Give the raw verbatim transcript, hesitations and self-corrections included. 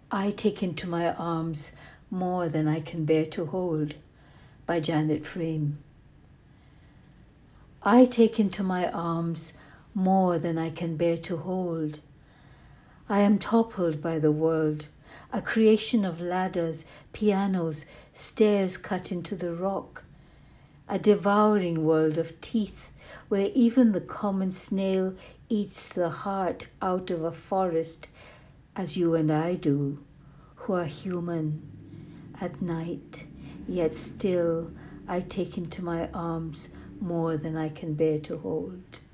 I take into my arms more than I can bear to hold, by Janet Frame. I take into my arms more than I can bear to hold. I am toppled by the world, a creation of ladders, pianos, stairs cut into the rock, a devouring world of teeth where even the common snail eats the heart out of a forest, as you and I do, who are human. At night, yet still I take into my arms more than I can bear to hold.